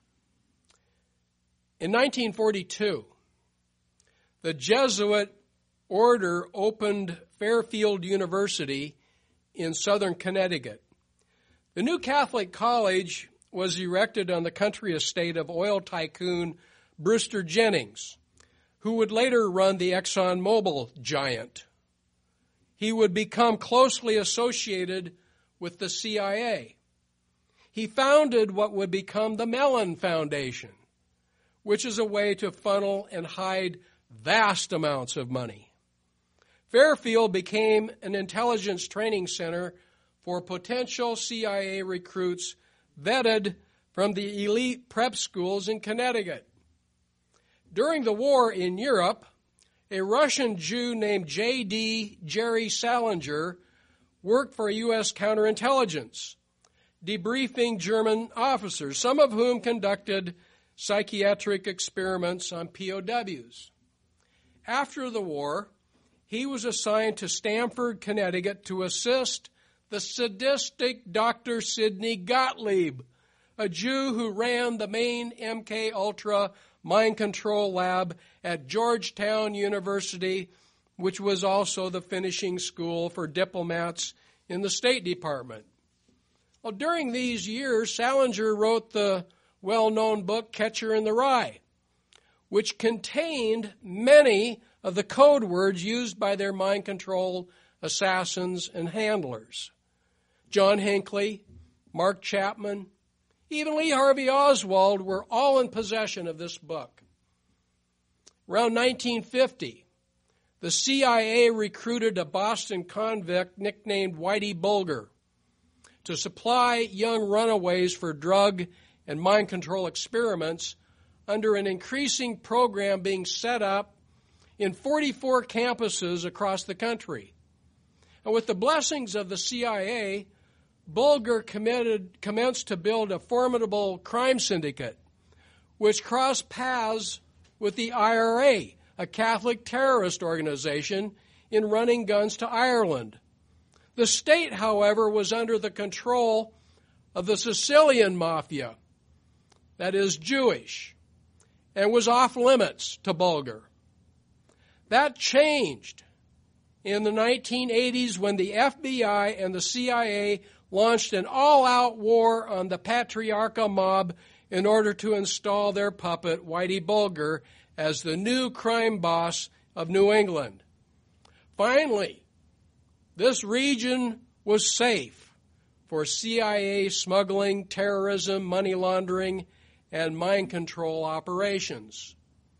In nineteen forty-two, the Jesuit order opened Fairfield University in southern Connecticut. The new Catholic college was erected on the country estate of oil tycoon Brewster Jennings, who would later run the ExxonMobil giant. He would become closely associated with the C I A. He founded what would become the Mellon Foundation, which is a way to funnel and hide vast amounts of money. Fairfield became an intelligence training center for potential C I A recruits vetted from the elite prep schools in Connecticut. During the war in Europe, a Russian Jew named J D Jerry Salinger worked for U S counterintelligence, debriefing German officers, some of whom conducted psychiatric experiments on P O Ws. After the war, he was assigned to Stamford, Connecticut to assist the sadistic Doctor Sidney Gottlieb, a Jew who ran the main M K Ultra mind control lab at Georgetown University, which was also the finishing school for diplomats in the State Department. Well, during these years, Salinger wrote the well-known book Catcher in the Rye, which contained many of the code words used by their mind control assassins and handlers. John Hinckley, Mark Chapman, even Lee Harvey Oswald were all in possession of this book. Around nineteen fifty, the C I A recruited a Boston convict nicknamed Whitey Bulger to supply young runaways for drug and mind control experiments under an increasing program being set up in forty-four campuses across the country. And with the blessings of the C I A, Bulger committed, commenced to build a formidable crime syndicate, which crossed paths with the I R A, a Catholic terrorist organization, in running guns to Ireland. The state, however, was under the control of the Sicilian Mafia, that is Jewish, and was off limits to Bulger. That changed in the nineteen eighties when the F B I and the C I A launched an all-out war on the Patriarcha mob in order to install their puppet, Whitey Bulger, as the new crime boss of New England. Finally, this region was safe for C I A smuggling, terrorism, money laundering, and mind control operations.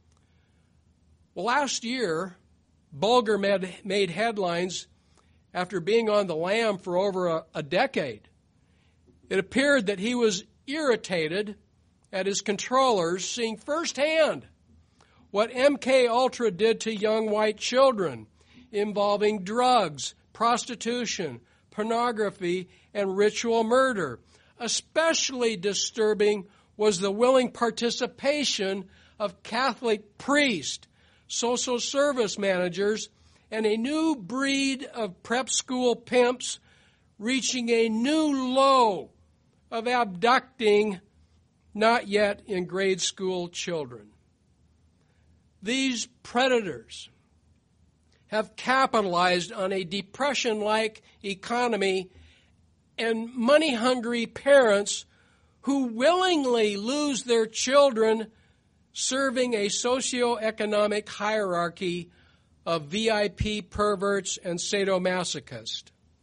Well, last year, Bulger made, made headlines after being on the lam for over a, a decade. It appeared that he was irritated at his controllers seeing firsthand what M K Ultra did to young white children, involving drugs, prostitution, pornography, and ritual murder. Especially disturbing was the willing participation of Catholic priests, social service managers, and a new breed of prep school pimps reaching a new low of abducting not yet in grade school children. These predators have capitalized on a depression-like economy and money-hungry parents who willingly lose their children serving a socioeconomic hierarchy of V I P perverts and sadomasochists.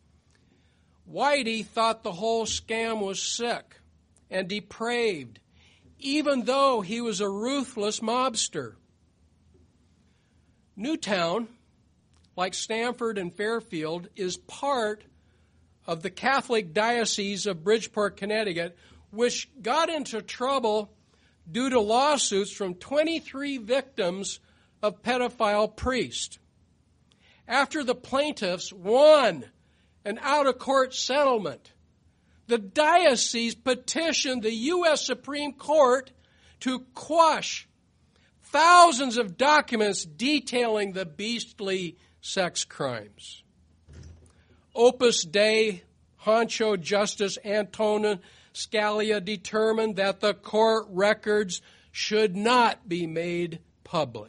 Whitey thought the whole scam was sick and depraved, even though he was a ruthless mobster. Newtown, like Stamford and Fairfield, is part of the Catholic Diocese of Bridgeport, Connecticut, which got into trouble due to lawsuits from twenty-three victims of pedophile priests. After the plaintiffs won an out-of-court settlement, the diocese petitioned the U S Supreme Court to quash thousands of documents detailing the beastly sex crimes. Opus Dei Honcho Justice Antonin Scalia determined that the court records should not be made public.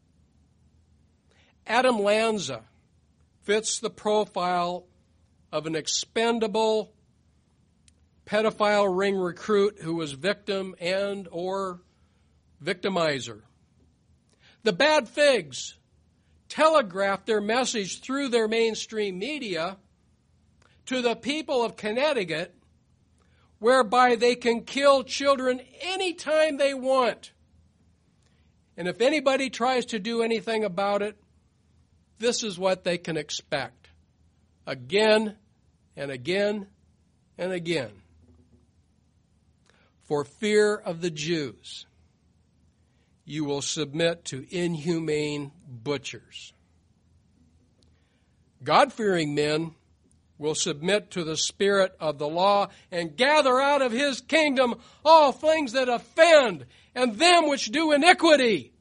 Adam Lanza fits the profile of an expendable pedophile ring recruit who was victim and or victimizer. The Bad Figs telegraphed their message through their mainstream media to the people of Connecticut, whereby they can kill children anytime they want. And if anybody tries to do anything about it, this is what they can expect. Again and again and again. For fear of the Jews, you will submit to inhumane butchers. God-fearing men will submit to the spirit of the law and gather out of his kingdom all things that offend and them which do iniquity.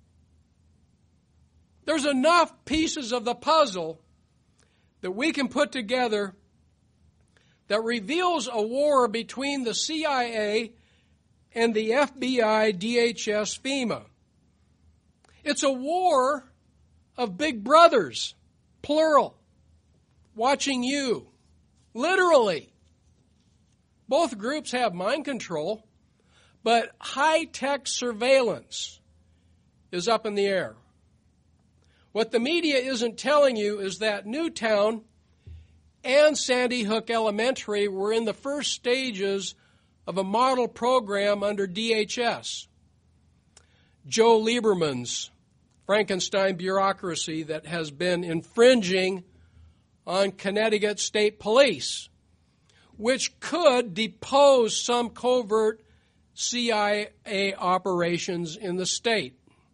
There's enough pieces of the puzzle that we can put together that reveals a war between the C I A and the F B I, D H S, FEMA. It's a war of big brothers, plural, watching you, literally. Both groups have mind control, but high-tech surveillance is up in the air. What the media isn't telling you is that Newtown and Sandy Hook Elementary were in the first stages of a model program under D H S. Joe Lieberman's Frankenstein bureaucracy that has been infringing on Connecticut State Police, which could depose some covert C I A operations in the state.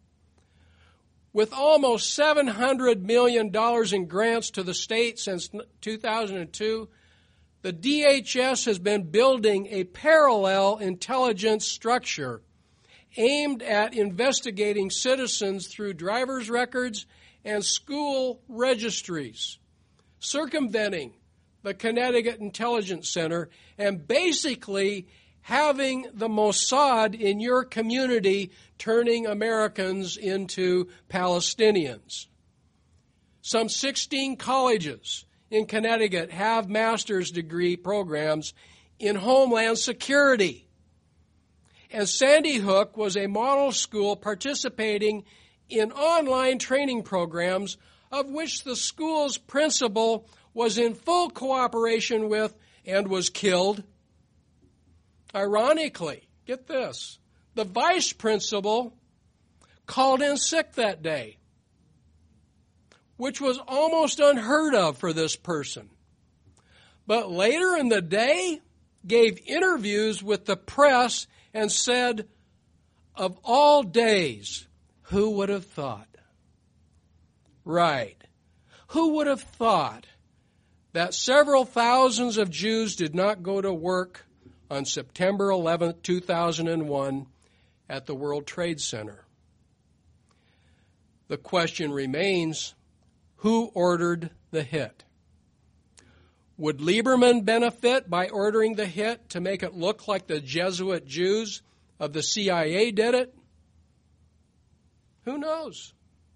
With almost seven hundred million dollars in grants to the state since two thousand two, the D H S has been building a parallel intelligence structure aimed at investigating citizens through driver's records and school registries, circumventing the Connecticut Intelligence Center, and basically having the Mossad in your community turning Americans into Palestinians. Some sixteen colleges in Connecticut have master's degree programs in Homeland Security. And Sandy Hook was a model school participating in online training programs of which the school's principal was in full cooperation with and was killed. Ironically, get this, the vice principal called in sick that day, which was almost unheard of for this person. But later in the day, gave interviews with the press and said, of all days, who would have thought? Right. Who would have thought that several thousands of Jews did not go to work on September eleventh, two thousand one at the World Trade Center? The question remains, who ordered the hit? Would Lieberman benefit by ordering the hit to make it look like the Jesuit Jews of the C I A did it? Who knows?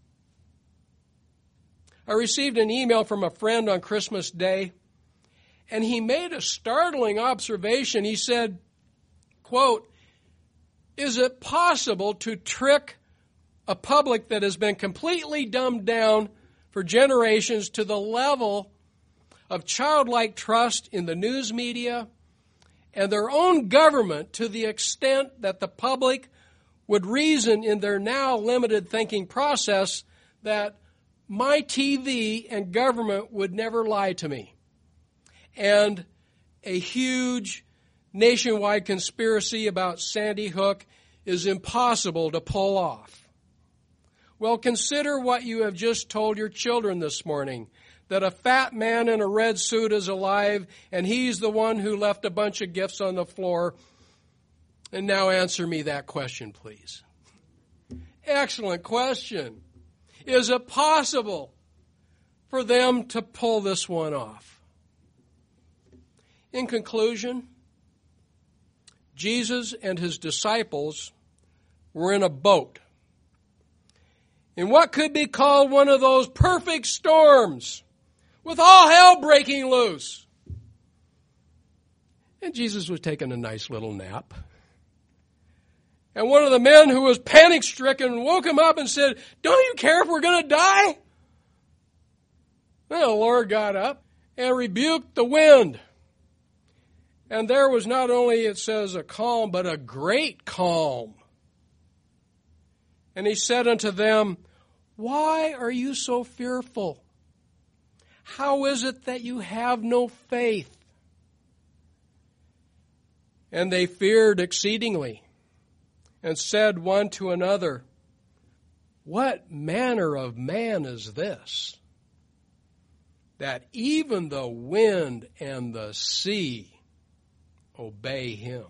I received an email from a friend on Christmas Day, and he made a startling observation. He said, quote, "Is it possible to trick a public that has been completely dumbed down for generations to the level of childlike trust in the news media and their own government to the extent that the public would reason in their now limited thinking process that my T V and government would never lie to me. And a huge nationwide conspiracy about Sandy Hook is impossible to pull off. Well, consider what you have just told your children this morning, that a fat man in a red suit is alive, and he's the one who left a bunch of gifts on the floor. And now answer me that question, please. Excellent question. Is it possible for them to pull this one off? In conclusion, Jesus and his disciples were in a boat in what could be called one of those perfect storms, with all hell breaking loose. And Jesus was taking a nice little nap. And one of the men who was panic-stricken woke him up and said, "Don't you care if we're going to die?" Then the Lord got up and rebuked the wind. And there was not only, it says, a calm, but a great calm. And he said unto them, "Why are you so fearful? How is it that you have no faith?" And they feared exceedingly, and said one to another, "What manner of man is this, that even the wind and the sea obey him?"